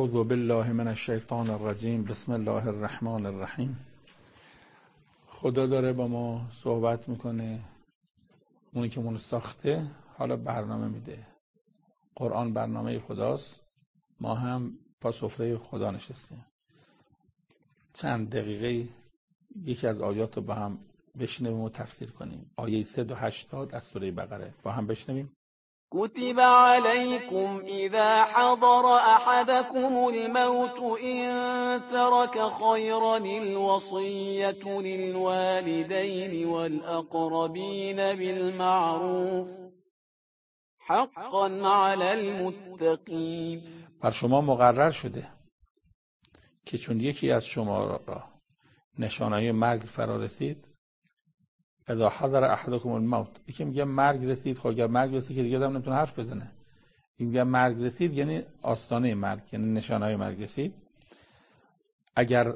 اعوذ بالله من الشیطان الرجیم. بسم الله الرحمن الرحیم. خدا داره با ما صحبت میکنه، اونی که منو ساخته حالا برنامه میده. قرآن برنامه خداست، ما هم پا سفره خدا نشستیم. چند دقیقه یکی از آیات رو با هم بشنویم و تفسیر کنیم. آیه 180 از سوره بقره با هم بشنویم. كتب عليكم إذا حضر أحدكم الموت إن ترك خيرا الوصية للوالدين والأقربين بالمعروف حقا على المتقين. بر شما مقرر شده که چون یکی از شما را نشانه مرگ فرا رسید، اذا حضر احدکم الموت، یکی میگه مرگ رسید. خب اگر مرگ رسید که دیگه آدم نمیتونه حرف بزنه. این میگه مرگ رسید یعنی آستانه مرگ، یعنی نشانه مرگ رسید. اگر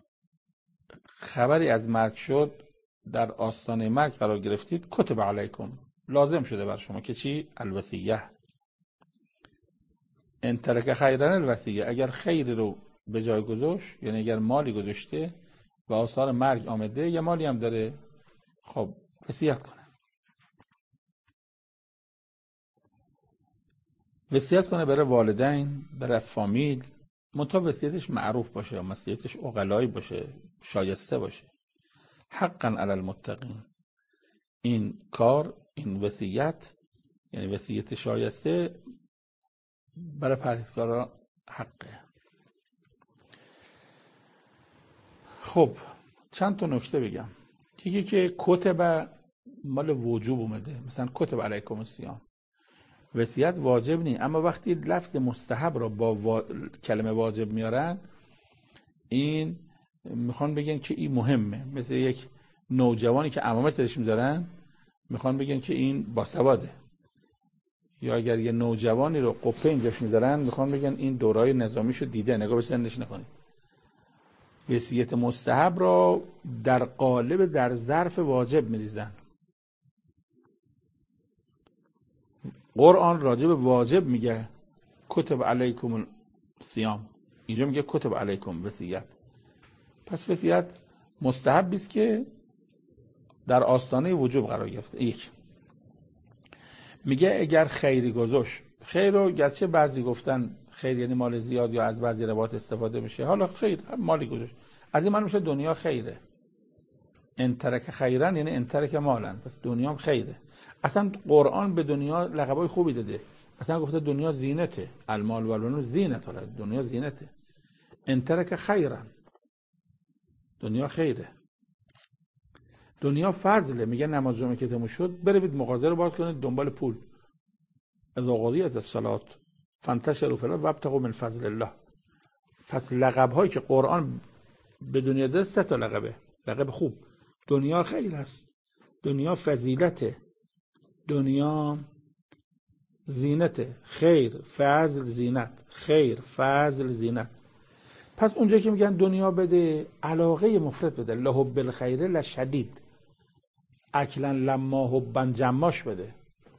خبری از مرگ شد، در آستانه مرگ قرار گرفتید، کتب علیکم، لازم شده بر شما که چی؟ الوصیه. ان ترک خیرا الوصیه، اگر خیری رو به جای گذاشت، یعنی اگر مالی گذاشته و آثار مرگ آمده، یه مالی هم داره، خب وصیت کنه. وصیت کنه برای والدین، برای فامیل، منتها وصیتش معروف باشه، وصیتش عقلایی باشه، شایسته باشه. حقا علی المتقین، این کار، این وصیت، یعنی وصیت شایسته برای پرهیزکارا حقه. خب چند تا نکته بگم. یکی که کتب مال وجوب اومده، مثلا کتب علیکم الصیام، وصیت واجب نیست، اما وقتی لفظ مستحب را با کلمه واجب میارن، این میخوان بگن که این مهمه. مثل یک نوجوانی که عمامه سرش میذارن، میخوان بگن که این باسواده. یا اگر یه نوجوانی رو قپه اینجاش میذارن، میخوان بگن این دورای نظامیشو دیده، نگاه به سنش نکنید. وصیت مستحب را در قالب در ظرف واجب میریزن. قرآن راجب واجب میگه کتب علیکم الصیام، اینجا میگه کتب علیکم وصیت. پس وصیت مستحبی است که در آستانه وجوب قرار گرفته. یک میگه اگر خیری گذاشت، خیر رو گرچه بعضی گفتن خیر یعنی مال زیاد یا از بعضی روایات استفاده میشه، حالا خیر مالی گذاشت، از این معلوم میشه دنیا خیره. ان ترک خیرا یعنی ان ترک مالن، پس دنیا هم خیره. اصلا قرآن به دنیا لقبای خوبی داده، اصلا گفته دنیا زینته، المال و البنون زینت، دنیا زینته. ان ترک خیرا، دنیا خیره. دنیا فضله. میگه نماز جمعه که تموم شد، بروید مغازه رو باز کنید دنبال پول. اذا قضیت الصلاة فانتشروا فی الارض وابتغوا من فضل الله. پس لقب هایی که قرآن به دنیا داده 3 تا لقبه، لقب خوب. دنیا خیر است، دنیا فضیلته، دنیا زینته. خیر، فضل، زینت. خیر، فضل، زینت. پس اونجا که میگن دنیا بده، علاقه مفرط بده. لحب الخیر لشدید، اکلا لما حبا جماش بده.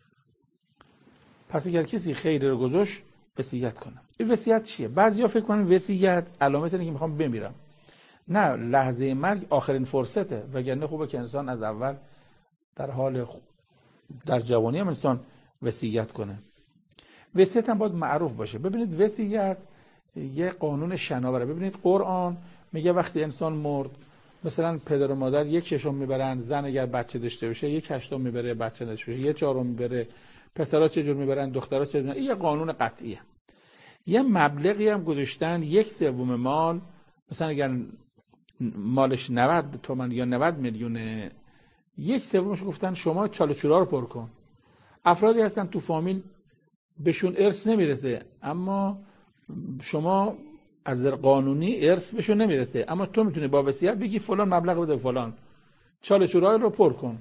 پس اگر کسی خیر رو گذاشت، وصیت کنه. این وصیت چیه؟ بعضیا فکر کنن وصیت علامت اینه که میخوام بمیرم. نه، لحظه مرگ آخرین فرصته، وگرنه خوبه که انسان از اول در حال در جوانی هم انسان وصیت کنه. وصیت هم باید معروف باشه. ببینید وصیت یه قانون شناوره. ببینید قرآن میگه وقتی انسان مرد، مثلا پدر و مادر 1/6 میبرن، زن اگر بچه داشته باشه 1/8 میبره، بچه داشته باشه 1/4 میبره، پسرا چه جور میبرن، دخترا چه جور. این یه قانون قطعیه. یه مبلغی هم گذاشتن 1/3 مال، مثلا اگر مالش 90 تومن یا 90 میلیونه، 1/3 گفتن شما چاله چورا رو پر کن. افرادی هستن تو فامیل بهشون ارث نمیرسه، اما شما از قانونی ارث بهشون نمیرسه، اما تو میتونی با وصیت بگی فلان مبلغ بده فلان، چاله چورا رو پر کن.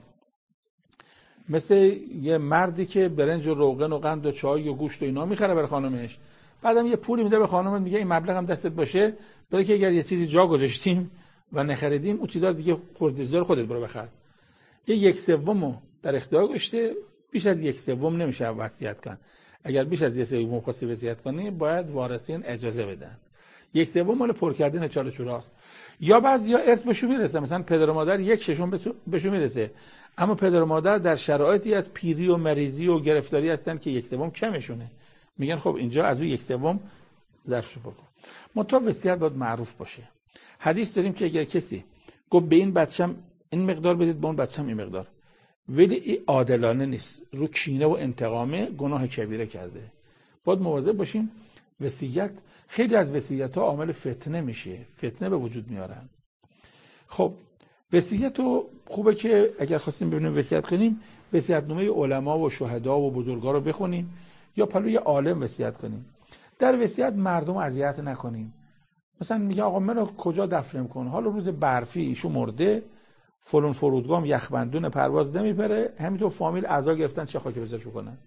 مثل یه مردی که برنج و روغن و قند و چای و گوشت و اینا میخره برای خانمش، بعدم یه پولی میده به خانمت، میگه این مبلغ هم دستت باشه، برای که اگر یه چیزی جا گذاشتیم و نخریدیم، اون چیزا دیگه خوردیزار خودت برو بخر. یه 1/3 در اختیار گذاشته، بیش از 1/3 نمیشه وصیت کن. اگر بیش از 1/3 خواستی وصیت کنی باید وارثین اجازه بدن. 1/3 مال پر کردن چاله چوراست. یا بعضیا ارث بهشون میرسه، مثلا پدر و مادر 1/6 بهشون میرسه، اما پدر و مادر در شرایطی از پیری و مریضی و گرفتاری هستن که 1/3 کمشونه، میگن خب اینجا از اون 1/3 ظرفشو بکن. منتها وصیت باید معروف باشه. حدیث داریم که اگر کسی گفت به این بچه‌م این مقدار بدید، به اون بچه‌م این مقدار، ولی این عادلانه نیست، رو کینه و انتقامه، گناه کبیره کرده. باید مواظب باشیم. وصیت، خیلی از وصیت‌ها عامل فتنه میشه، فتنه به وجود میارن. خب وصیت رو خوبه که اگر خواستیم ببینیم وصیت کنیم، وصیت‌نامه علما و شهدا و بزرگا رو بخونیم یا پلوی عالم وصیت کنیم. در وصیت مردم اذیت نکنیم. مثلا میگه آقا منو کجا دفن کن، حالا روز برفی ایشو مرده، فلان فرودگاه یخبندون پرواز نمیپره، همینطور فامیل اعضا گرفتن چه خاک بزرگش کنن.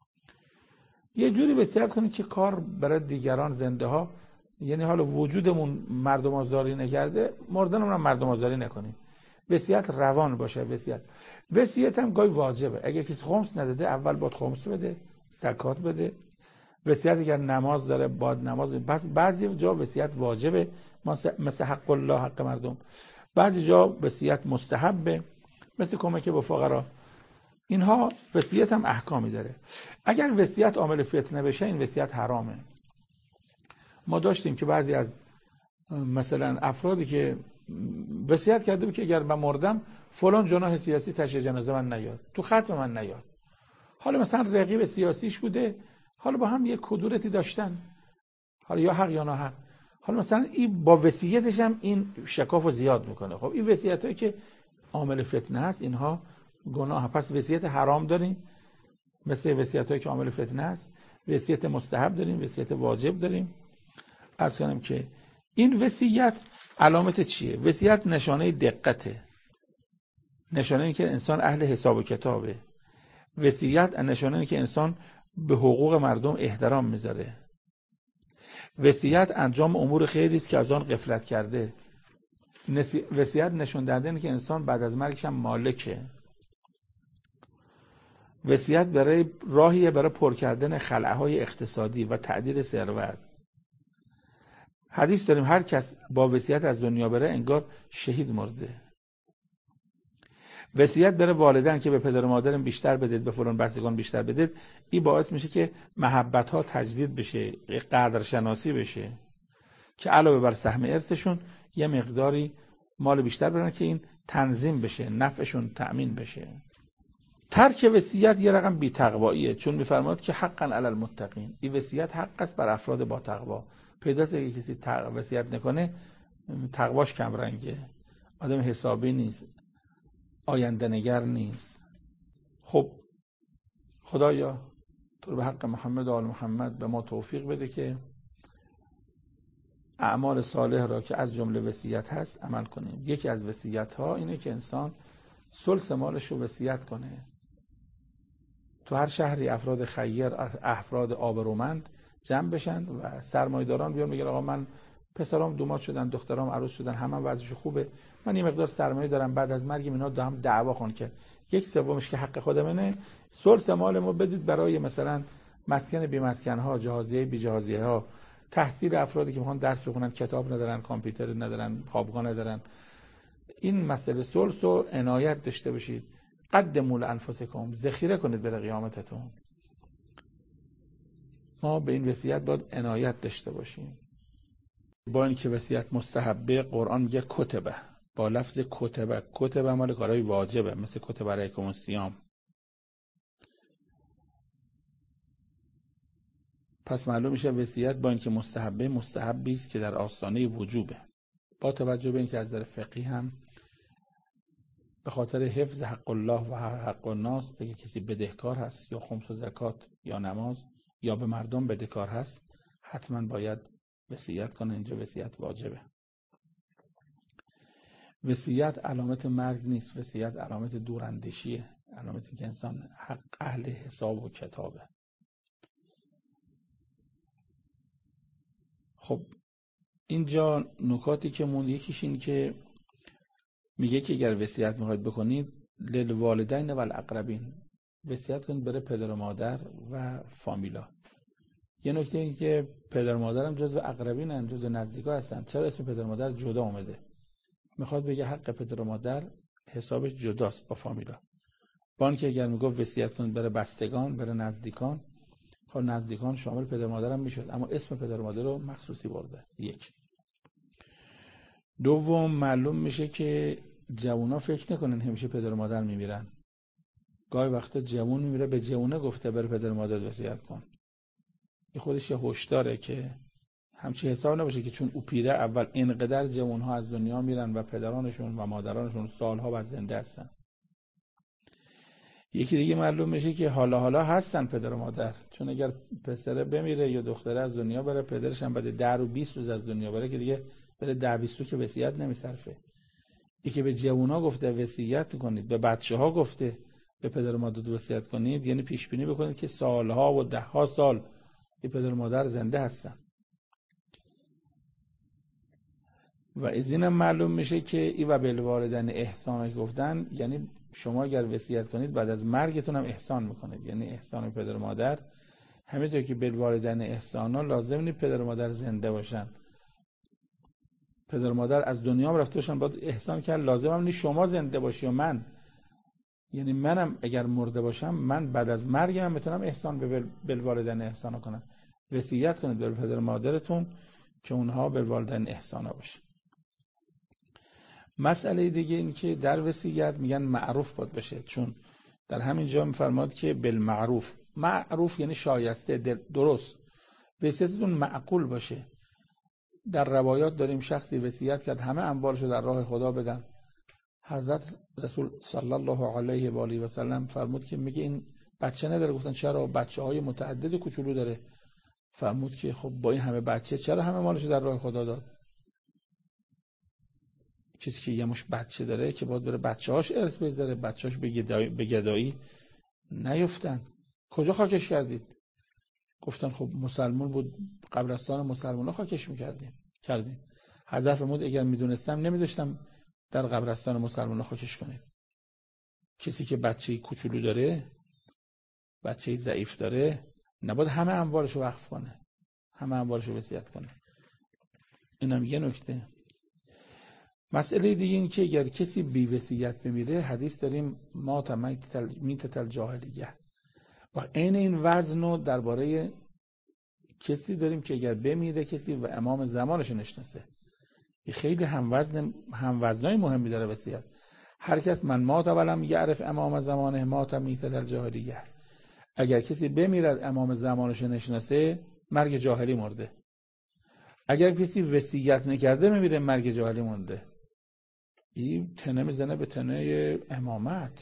یه جوری وصیت کنید که کار برای دیگران، زنده ها، یعنی حالا وجودمون مردم آزاری نکرده، مردنمون هم مردم آزاری نکنیم. وصیت روان باشه. وصیت هم گاهی واجبه. اگه کسی خمس نداده اول باید خمس بده، زکات بده. وصیت اگر نماز داره باید نماز بده. پس بعضی جا وصیت واجبه، مثل حق الله، حق مردم. بعضی جا وصیت مستحبه، مثل کمک به فقرا. اینها وصیت هم احکامی داره. اگر وصیت عامل فتنه بشه این وصیت حرامه. ما داشتیم که بعضی از مثلا افرادی که وصیت کرده بود که اگر من مردم فلان جناح سیاسی تشییع جنازه من نیاد، تو ختم من نیاد. حالا مثلا رقیب سیاسیش بوده، حالا با هم یک کدورتی داشتن، حالا یا حق یا ناحق، حالا مثلا این با وصیتش هم این شکافو زیاد میکنه. خب این وصیتایی که عامل فتنه هست اینها گناه. پس وصیت حرام داریم مثل وصیتایی که عامل فتنه هست، وصیت مستحب داریم، وصیت واجب داریم. عرض کنم که این وصیت علامت چیه؟ وصیت نشانه دقته، نشانه این که انسان اهل حساب و کتابه. وصیت نشانه این که انسان به حقوق مردم احترام میذاره. وصیت انجام امور خیری است که از آن غفلت کرده. وصیت نشون دهنده اینه که انسان بعد از مرگش هم مالکه. وصیت برای راهیه برای پر کردن خلأهای اقتصادی و تعدیل ثروت. حدیث داریم هر کس با وصیت از دنیا بره انگار شهید مرده. وصیت برای والدین که به پدر و مادرم بیشتر بدید، به فلان بستگان بیشتر بدید، این باعث میشه که محبت ها تجدید بشه، قدرشناسی بشه، که علاوه بر سهم ارثشون یه مقداری مال بیشتر برن که این تنظیم بشه، نفعشون تأمین بشه. ترک وصیت یه رقم بی‌تقواییه، چون میفرماد که حقا علی المتقین، این وصیت حق است بر افراد با تقوا. پیداست اگه کسی وصیت نکنه تقواش کم رنگه، آدم حسابی نیست، آینده نگر نیست. خب خدایا تو به حق محمد و آل محمد به ما توفیق بده که اعمال صالح را که از جمله وصیت هست عمل کنیم. یکی از وصیت ها اینه که انسان ثلث مالش رو وصیت کنه. تو هر شهری افراد خیر، افراد آبرومند جمع بشن و سرمایه‌داران بیان بگن آقا من پسرام دومات شدن، دخترام عروس شدن، همه وضعش خوبه، من یه مقدار سرمایه دارم، بعد از مرگ اینا هم دعوا کن که 1/3 که حق خودمونه، ثلث مال ما بدید برای مثلا مسکن بی مسکن ها، جهازیه بی جهازیه ها، تحصیل افرادی که میخوان درس بخونن، کتاب ندارن، کامپیوتر ندارن، خوابگاه ندارن. این مسئله ثلث رو عنایت داشته باشید. قدموا لانفسکم، ذخیره کنید برای قیامتتون. ما به این وصیت باید عنایت داشته باشیم. با اینکه وصیت مستحبه، قرآن میگه کتبه، با لفظ کتبه. کتبه مال کارهای واجبه، مثل کتبه علیکم الصیام. پس معلوم میشه وصیت با اینکه مستحبه، مستحبی است که در آستانه وجوبه. با توجه به اینکه از نظر فقهی هم به خاطر حفظ حق الله و حق الناس، اگه کسی بدهکار هست یا خمس و زکات یا نماز یا به مردم بدهکار هست، حتما باید وصیت کنه. اینجا وصیت واجبه. وصیت علامت مرگ نیست، وصیت علامت دوراندیشیه، علامتی که انسان حق اهل حساب و کتابه. خب اینجا نکاتی که مون، یکیش این که میگه که اگر وصیت میخواید بکنید للوالدین و الاقربین، وصیت کنید برای پدر و مادر و فامیلا. یه نکته این که پدر و مادرم جزو اقربینن، جزو نزدیکا هستن. چرا اسم پدر و مادر جدا اومده؟ میخواد بگه حق پدر و مادر حسابش جداست با فامیلا. بان که اگر میگفت وصیت کنید برای بستگان، برای نزدیکان، خب نزدیکان شامل پدر و مادرم میشد، اما اسم پدر و مادر رو مخصوصی برده. یک. دوم، معلوم میشه که جوونا فکر نکنن همیشه پدر و مادر میمیرن. گاهی وقتا جوون میمیره به جوونه گفته برای پدر و مادر وصیت کن. این خودش یه هشداره که همچین حساب نباشه که چون او پیره اول اینقدر جوان‌ها از دنیا میرن و پدرانشون و مادرانشون سالها بعد زنده هستن. یکی دیگه معلوم میشه که حالا هستن پدر و مادر، چون اگر پسره بمیره یا دختره از دنیا بره، پدرش هم بعد 10 و 20 روز از دنیا بره که دیگه بره 10-20 که وصیت نمیصرفه. یکی به جوونا گفته وصیت کنید، به بچه‌ها گفته به پدر و مادر وصیت کنید، یعنی پیش بینی بکنید که سالها و 10 سال یه پدر و مادر زنده هستن. و از اینم معلوم میشه که ای و بالوالدین احسان گفتن، یعنی شما اگر وصیت کنید بعد از مرگتون هم احسان میکنید، یعنی احسان پدر و مادر. همینطور که بالوالدین احسانا لازم نیست پدر و مادر زنده باشن، پدر و مادر از دنیا رفته باشن باید احسان کرد. لازم هم نیست شما زنده باشی و من، یعنی منم اگر مرده باشم من بعد از مرگم هم میتونم احسان به بالوالدین احسان کنم. وصیت کنید به پدر و مادرتون که اونها بالوالدین احسانا باشه. مسئله دیگه این که در وصیت میگن معروف باید باشه، چون در همین جا میفرماد که بالمعروف. معروف یعنی شایسته، درست. وصیتتون معقول باشه. در روایات داریم شخصی وصیت کرد همه اموالشو در راه خدا بدن. حضرت رسول صلی الله علیه و آله و سلم فرمود که میگه این بچه نداره. گفتن چرا؟ بچه‌های متعدد کوچولو داره. فرمود که خب با این همه بچه چرا همه مالشو در راه خدا داد؟ کسی که یه مش بچه داره که باید بره بچه‌هاش ارث بذاره، بچه‌هاش به گدایی نیفتن. کجا خاکش کردید؟ گفتن خب مسلمان بود، قبرستان مسلمان‌ها خاکش کردیم. حضرت فرمود اگر میدونستم نمیذاشتم در قبرستان مسلمان‌ها خاکش کنید. کسی که بچه کوچولو داره، بچه ضعیف داره، نباید همه اموالشو وقف کنه، همه اموالشو وصیت کنه. اینم یه نکته. مسئله دیگه این که اگر کسی بی وصیت بمیره، حدیث داریم مات میتة الجاهلیه. و عین این وزنو درباره کسی داریم که اگر بمیره کسی و امام زمانش نشناسه، خیلی هموزنای مهمی داره وصیت. هر کس من مات ولم یعرف امام زمانه مات میتة الجاهلیه. اگر کسی بمیرد امام زمانش نشناسه، مرگ جاهلی مرده. اگر کسی وصیت نکرده میمیره، مرگ جاهلی مرده. این تنه میزنه به تنه امامت.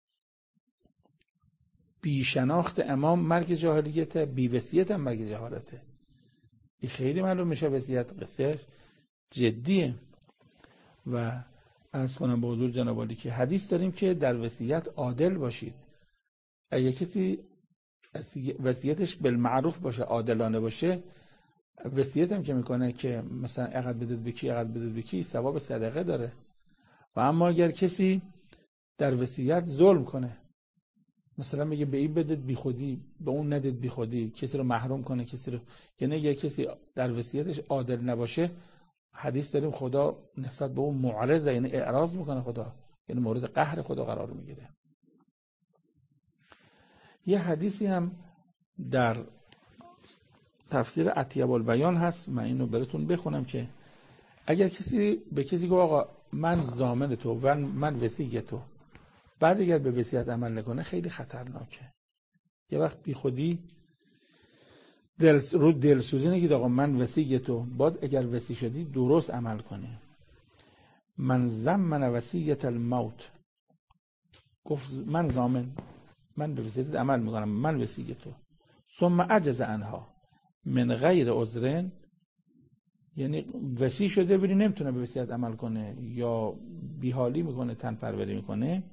بی شناخت امام مرگ جاهلیته، بی وصیت هم مرگ جهالته. این خیلی معلوم میشه وصیت قصه جدیه. و عرض کنم به حضور جناب عالی که حدیث داریم که در وصیت عادل باشید. اگه کسی وصیتش بالمعروف باشه، عادلانه باشه، وصیت هم که میکنه که مثلا اقد بدید بکی اقد بدید بکی، ثواب صدقه داره. و اما اگر کسی در وصیت ظلم کنه، مثلا میگه به این بدید بی خودی، به اون ندید بی خودی، کسی رو محروم کنه، کسی رو، یعنی اگر کسی در وصیتش عادل نباشه، حدیث داریم خدا نسبت به اون معرضه، یعنی اعراض میکنه خدا، یعنی مورد قهر خدا قرار میگیره. یه حدیثی هم در تفسیر اطیب البیان هست، من اینو براتون بخونم که اگر کسی به کسی گفت آقا من ضامن تو و من وصی تو، بعد اگر به وصیت عمل نکنه خیلی خطرناکه. یه وقت بی خودی رو دلسوزی نگید آقا من وصی تو، بعد اگر وصی شدی درست عمل کنی. من ضمن وصیت الموت، گفت من ضامن، من به وصیت عمل میکنم، من وصی تو، ثم عجز عنها من غیر عذرن، یعنی وصی شده ولی نمیتونه به وصیت عمل کنه یا بیحالی میکنه، تن پروری میکنه،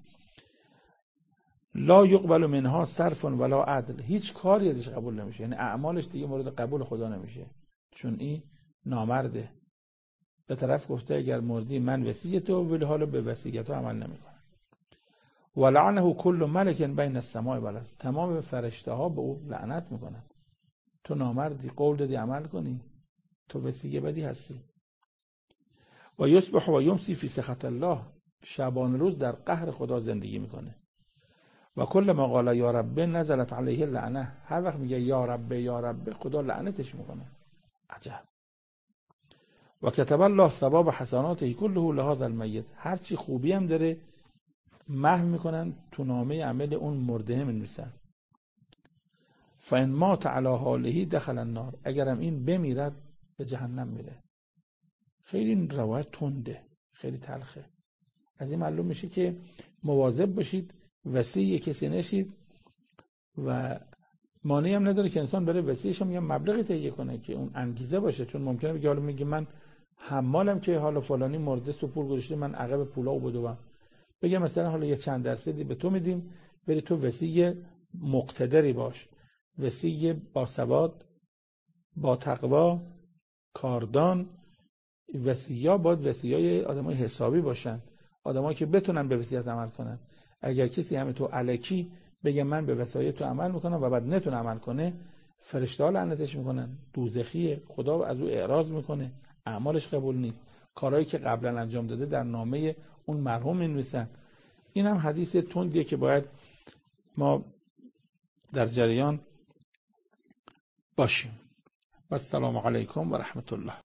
لا یقبل منها صرف ولا عدل، هیچ کاری ازش قبول نمیشه، یعنی اعمالش دیگه مورد قبول خدا نمیشه، چون این نامرده. به طرف گفته اگر مردی من وصی تو، ولی حالا به وصیت تو عمل نمیکنه. ولعنه کل ملک بین السماء و الارض. تمام فرشته ها به او لعنت میکنن. تو نامردی، قول دادی عمل کنی، تو وصیه بدی هستی. و یصبح و یمسی فی سخط الله، شبان روز در قهر خدا زندگی میکنه. و کل ما قال یا رب نزلت علیه اللعنه، هر وقت میگه یا رب یا رب خدا لعنتش میکنه. عجب. و کتب الله ثواب حسناته کله لهذا المیت، هر چی خوبی هم داره محو میکنن تو نامه عمل اون مرده می‌نویسن. فان مات علی حاله دخل النار، اگرم این بمیرد به جهنم میره. خیلی این روایت تنده، خیلی تلخه. از این معلوم میشه که مواظب باشید وصی کسی نشید و مانعی هم نداره که انسان بره وصیش هم یه مبلغی تهیه کنه که اون انگیزه باشه. چون ممکنه بگه حالا میگه من حمالم که حالا فلانی مرده سپور گذاشته، من عقب پولا بدوم، بگه مثلا حالا یه چند درصدی به تو میدیم بری تو وصی مقتدری باش، وصی با ثبات، با تقوا، کاردان. وصی‌ها باید وصیای آدمای حسابی باشن، آدمایی که بتونن به وصیت عمل کنن. اگر کسی همه تو الکی بگه من به وصایت تو عمل میکنم و بعد نتونه عمل کنه، فرشته‌ها لعنتش میکنن، دوزخیه، خدا از او اعراض میکنه، اعمالش قبول نیست، کارهایی که قبلا انجام داده در نامه اون مرحوم می‌نویسن. این هم حدیث تندیه که باید ما در جریان باشیم. و السلام علیکم و رحمت الله.